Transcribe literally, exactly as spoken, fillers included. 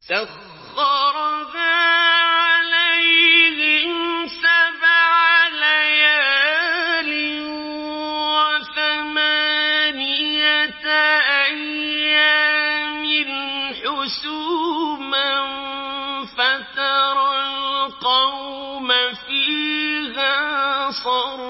سَخَّرَهَا عَلَيْهِمْ سَبْعَ لَيَالٍ وَثَمَانِيَةَ أَيَّامٍ حُسُومًا فَتَرَى الْقَوْمَ فِيهَا صَرًّا